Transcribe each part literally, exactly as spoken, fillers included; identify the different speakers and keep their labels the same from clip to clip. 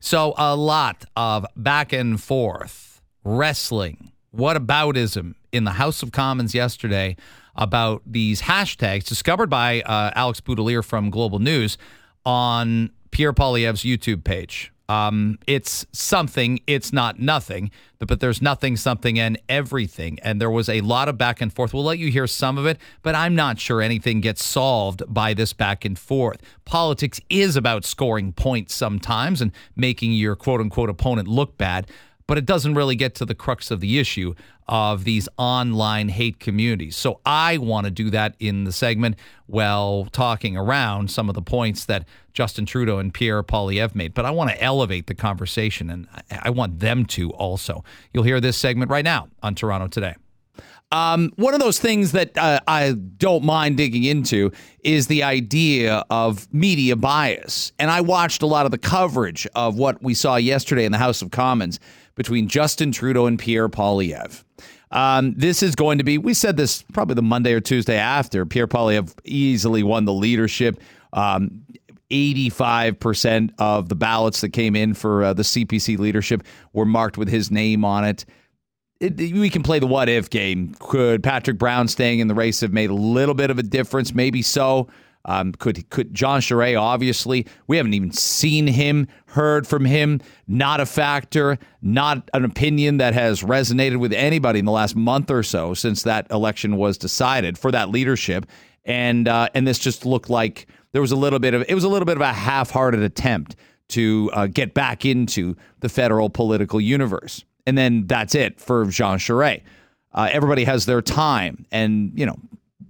Speaker 1: So a lot of back and forth, wrestling, whataboutism in the House of Commons yesterday about these hashtags discovered by uh, Alex Boudelier from Global News on Pierre Poilievre's YouTube page. Um, it's something, it's not nothing, but there's nothing, something, and everything. And there was a lot of back and forth. We'll let you hear some of it, but I'm not sure anything gets solved by this back and forth. Politics is about scoring points sometimes and making your quote-unquote opponent look bad, but it doesn't really get to the crux of the issue of these online hate communities. So I want to do that in the segment while talking around some of the points that Justin Trudeau and Pierre Poilievre made. But I want to elevate the conversation, and I want them to also. You'll hear this segment right now on Toronto Today. Um, one of those things that uh, I don't mind digging into is the idea of media bias. And I watched a lot of the coverage of what we saw yesterday in the House of Commons between Justin Trudeau and Pierre Poilievre. Um, this is going to be, we said this probably the Monday or Tuesday after, Pierre Poilievre easily won the leadership. Um, eighty-five percent of the ballots that came in for uh, the C P C leadership were marked with his name on it. It, we can play the what if game. Could Patrick Brown staying in the race have made a little bit of a difference? Maybe so. Um, could could Jean Charest, obviously, we haven't even seen him, heard from him, not a factor, not an opinion that has resonated with anybody in the last month or so since that election was decided for that leadership. And uh, and this just looked like there was a little bit of, it was a little bit of a half-hearted attempt to uh, get back into the federal political universe. And then that's it for Jean Charest. Uh, everybody has their time, and, you know,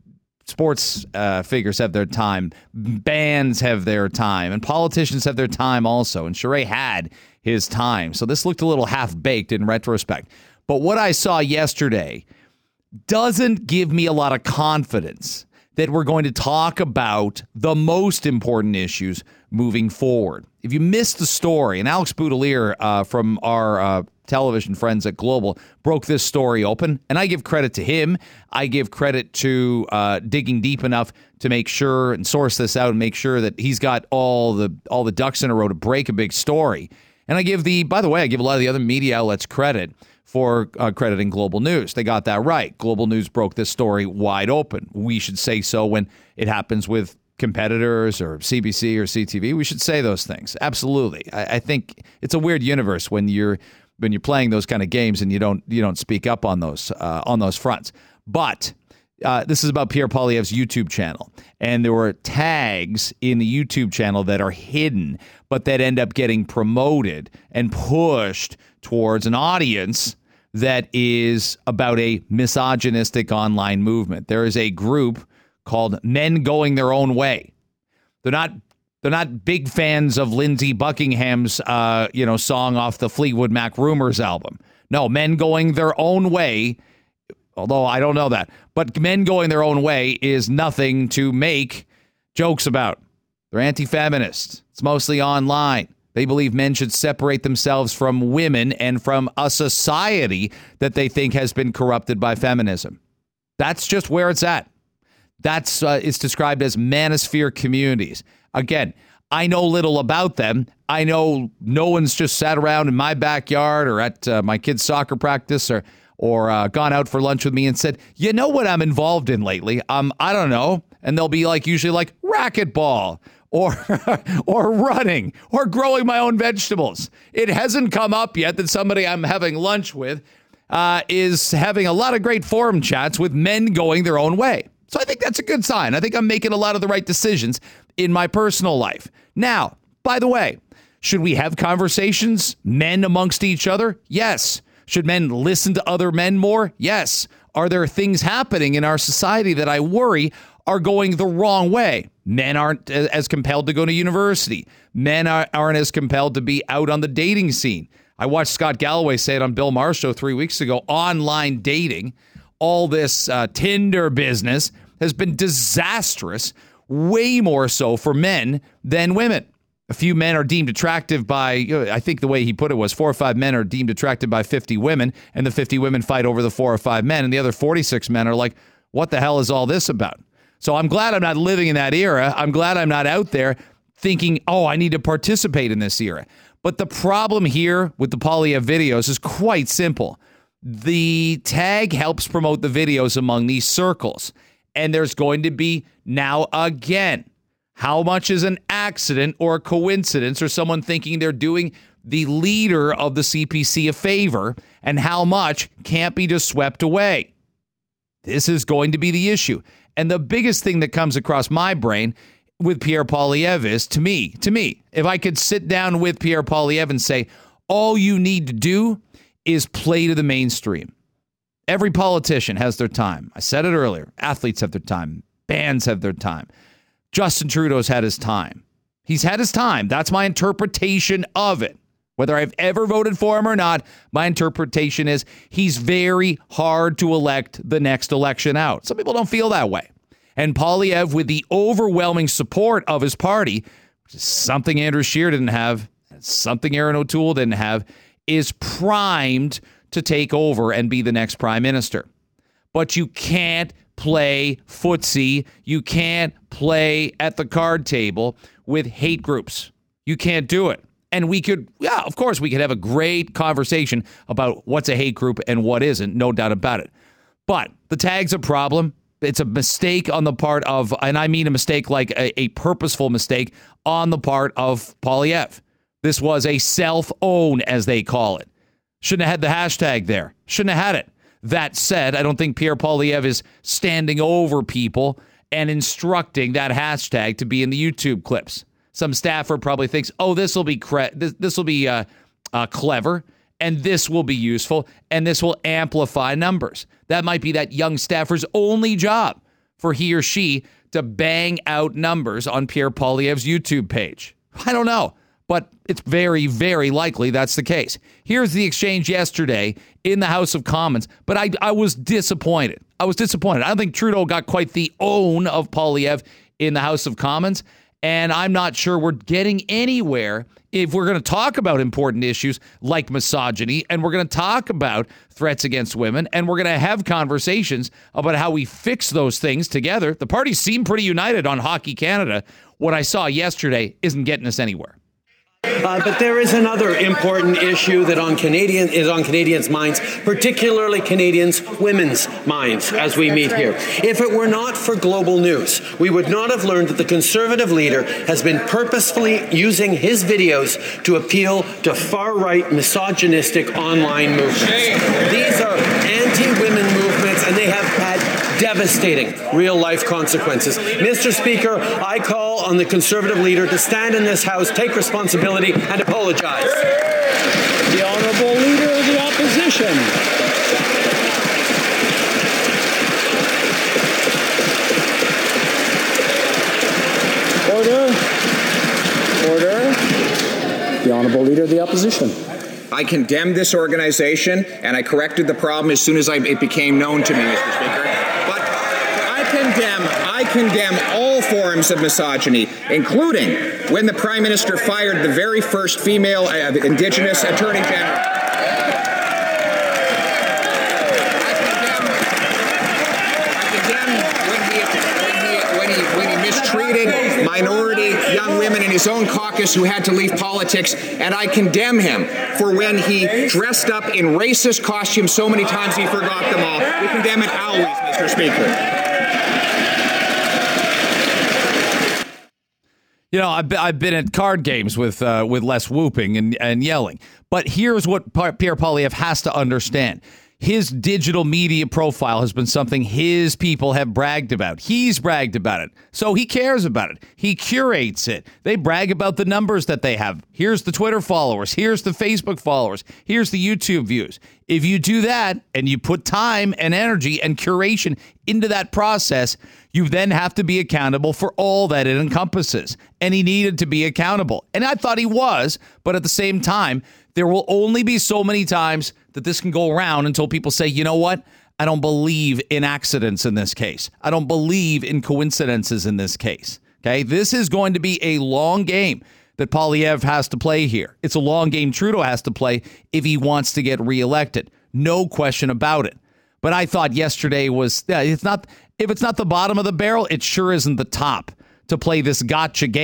Speaker 1: sports uh, figures have their time, bands have their time, and politicians have their time also. And Charest had his time. So this looked a little half-baked in retrospect. But what I saw yesterday doesn't give me a lot of confidence that we're going to talk about the most important issues moving forward. If you missed the story, and Alex Boudelier uh, from our uh, television friends at Global broke this story open, and I give credit to him. I give credit to uh, digging deep enough to make sure and source this out and make sure that he's got all the all the ducks in a row to break a big story. And I give the, by the way, I give a lot of the other media outlets credit for uh, crediting Global News. They got that right. Global News broke this story wide open. We should say so when it happens with competitors or C B C or C T V. We should say those things. Absolutely. I, I think it's a weird universe when you're when you're playing those kind of games and you don't you don't speak up on those uh, on those fronts. But uh, this is about Pierre Poilievre's YouTube channel, and there were tags in the YouTube channel that are hidden, but that end up getting promoted and pushed towards an audience that is about a misogynistic online movement. There is a group called Men Going Their Own Way. They're not they're not big fans of Lindsey Buckingham's uh, you know song off the Fleetwood Mac Rumors album. No, Men Going Their Own Way, although I don't know that. But Men Going Their Own Way is nothing to make jokes about. They're anti-feminist. It's mostly online. They believe men should separate themselves from women and from a society that they think has been corrupted by feminism. That's just where it's at. That's uh, it's described as manosphere communities. Again, I know little about them. I know no one's just sat around in my backyard or at uh, my kid's soccer practice or or uh, gone out for lunch with me and said, you know what I'm involved in lately? Um, I don't know. And they'll be like, usually like racquetball or or running or growing my own vegetables. It hasn't come up yet that somebody I'm having lunch with uh, is having a lot of great forum chats with men going their own way. So I think that's a good sign. I think I'm making a lot of the right decisions in my personal life. Now, by the way, should we have conversations, men amongst each other? Yes. Should men listen to other men more? Yes. Are there things happening in our society that I worry are going the wrong way? Men aren't as compelled to go to university. Men aren't as compelled to be out on the dating scene. I watched Scott Galloway say it on Bill Maher's show three weeks ago. Online dating, all this uh, Tinder business has been disastrous, way more so for men than women. A few men are deemed attractive by, I think the way he put it was four or five men are deemed attracted by fifty women, and the fifty women fight over the four or five men, and the other forty-six men are like, what the hell is all this about? So I'm glad I'm not living in that era. I'm glad I'm not out there thinking, oh, I need to participate in this era. But the problem here with the Poilievre videos is quite simple. The tag helps promote the videos among these circles. And there's going to be now again, how much is an accident or a coincidence or someone thinking they're doing the leader of the C P C a favor, and how much can't be just swept away. This is going to be the issue. And the biggest thing that comes across my brain with Pierre Poilievre is, to me, to me, if I could sit down with Pierre Poilievre and say, all you need to do is play to the mainstream. Every politician has their time. I said it earlier. Athletes have their time. Bands have their time. Justin Trudeau's had his time. He's had his time. That's my interpretation of it. Whether I've ever voted for him or not, my interpretation is he's very hard to elect the next election out. Some people don't feel that way. And Poilievre, with the overwhelming support of his party, which is something Andrew Scheer didn't have, something Erin O'Toole didn't have, is primed to take over and be the next prime minister. But you can't play footsie. You can't play at the card table with hate groups. You can't do it. And we could, yeah, of course, we could have a great conversation about what's a hate group and what isn't, no doubt about it. But the tag's a problem. It's a mistake on the part of, and I mean a mistake like a, a purposeful mistake on the part of Poilievre. This was a self-own, as they call it. Shouldn't have had the hashtag there. Shouldn't have had it. That said, I don't think Pierre Poilievre is standing over people and instructing that hashtag to be in the YouTube clips. Some staffer probably thinks, oh, this will be cre- this this will be uh, uh, clever, and this will be useful, and this will amplify numbers. That might be that young staffer's only job, for he or she to bang out numbers on Pierre Poilievre's YouTube page. I don't know, but it's very, very likely that's the case. Here's the exchange yesterday in the House of Commons, but I, I was disappointed. I was disappointed. I don't think Trudeau got quite the own of Poilievre in the House of Commons. And I'm not sure we're getting anywhere if we're going to talk about important issues like misogyny, and we're going to talk about threats against women, and we're going to have conversations about how we fix those things together. The parties seem pretty united on Hockey Canada. What I saw yesterday isn't getting us anywhere.
Speaker 2: Uh, but there is another important issue that on Canadian is on Canadians' minds, particularly Canadians' women's minds, as we meet here. If it were not for Global News, we would not have learned that the Conservative leader has been purposefully using his videos to appeal to far-right misogynistic online movements. These are anti-women movements, and they have had devastating real-life consequences. Mister Speaker, I call on the Conservative leader to stand in this House, take responsibility, and apologize.
Speaker 3: The Honourable Leader of the Opposition. Order. Order. The Honourable Leader of the Opposition.
Speaker 4: I condemned this organization, and I corrected the problem as soon as I, it became known to me, Mister Speaker. But I condemn, I condemn all forms of misogyny, including when the Prime Minister fired the very first female uh, Indigenous Attorney General. I condemn, I condemn when he, when he, when he, when he mistreated minority young women in his own caucus who had to leave politics, and I condemn him for when he dressed up in racist costumes so many times he forgot them all. We condemn it always, Mister Speaker.
Speaker 1: You know, I've been, I've been at card games with uh, with less whooping and, and yelling. But here's what Pierre Poilievre has to understand. His digital media profile has been something his people have bragged about. He's bragged about it. So he cares about it. He curates it. They brag about the numbers that they have. Here's the Twitter followers. Here's the Facebook followers. Here's the YouTube views. If you do that and you put time and energy and curation into that process, you then have to be accountable for all that it encompasses. And he needed to be accountable. And I thought he was, but at the same time, there will only be so many times that this can go around until people say, you know what? I don't believe in accidents in this case. I don't believe in coincidences in this case. Okay, this is going to be a long game that Poilievre has to play here. It's a long game Trudeau has to play if he wants to get reelected. No question about it. But I thought yesterday was, yeah, it's not, if it's not the bottom of the barrel, it sure isn't the top to play this gotcha game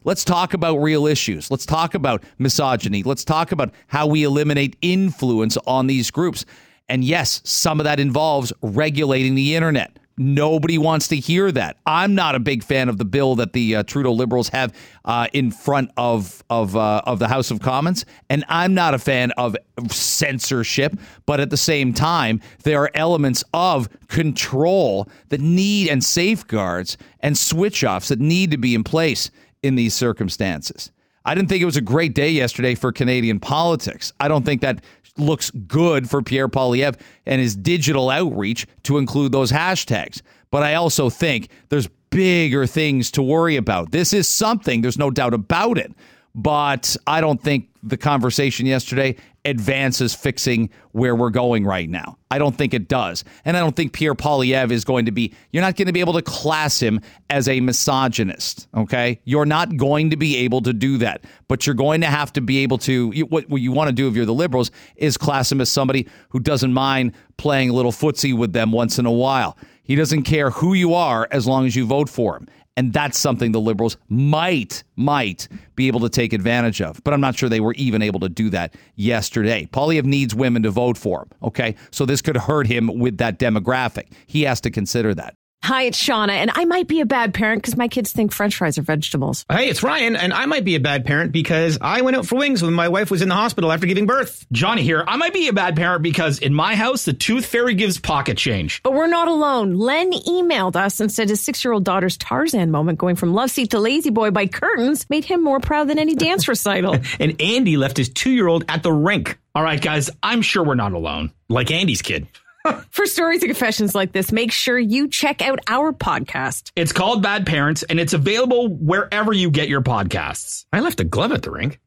Speaker 1: Let's talk about real issues. Let's talk about misogyny. Let's talk about how we eliminate influence on these groups. And yes, some of that involves regulating the internet. Nobody wants to hear that. I'm not a big fan of the bill that the uh, Trudeau Liberals have uh, in front of of uh, of the House of Commons, and I'm not a fan of censorship. But at the same time, there are elements of control that need and safeguards and switch offs that need to be in place in these circumstances. I didn't think it was a great day yesterday for Canadian politics. I don't think that looks good for Pierre Poilievre and his digital outreach to include those hashtags. But I also think there's bigger things to worry about. This is something, there's no doubt about it. But I don't think the conversation yesterday advances fixing where we're going right now. I don't think it does. And I don't think Pierre Poilievre is going to be, you're not going to be able to class him as a misogynist, okay? You're not going to be able to do that. But you're going to have to be able to, you, what, what you want to do if you're the Liberals is class him as somebody who doesn't mind playing a little footsie with them once in a while. He doesn't care who you are as long as you vote for him. And that's something the Liberals might, might be able to take advantage of. But I'm not sure they were even able to do that yesterday. Poilievre needs women to vote for him, okay? So this could hurt him with that demographic. He has to consider that.
Speaker 5: Hi, it's Shauna, and I might be a bad parent because my kids think French fries are vegetables.
Speaker 6: Hey, it's Ryan, and I might be a bad parent because I went out for wings when my wife was in the hospital after giving birth.
Speaker 7: Johnny here. I might be a bad parent because in my house, the tooth fairy gives pocket change.
Speaker 5: But we're not alone. Len emailed us and said his six-year-old daughter's Tarzan moment going from love seat to lazy boy by curtains made him more proud than any dance recital.
Speaker 6: And Andy left his two-year-old at the rink.
Speaker 7: All right, guys, I'm sure we're not alone. Like Andy's kid.
Speaker 5: For stories and confessions like this, make sure you check out our podcast.
Speaker 7: It's called Bad Parents, and it's available wherever you get your podcasts.
Speaker 6: I left a glove at the rink.